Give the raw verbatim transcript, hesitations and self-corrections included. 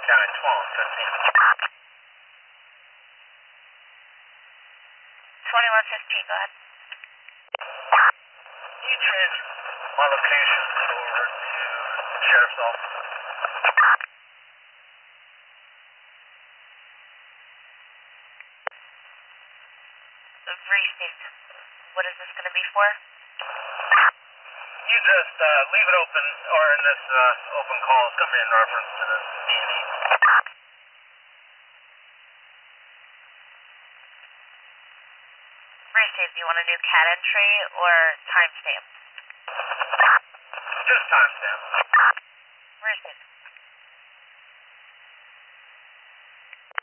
Down at twelve, fifteen. twenty-one fifteen, go ahead. Can you change my location over to Sheriff's Office? Restate. What is this going to be for? You just uh, leave it open, or in this uh, open call, it's going to be in reference to this D and E. Restate, do you want a new cat entry or timestamp? Just timestamp. Restate.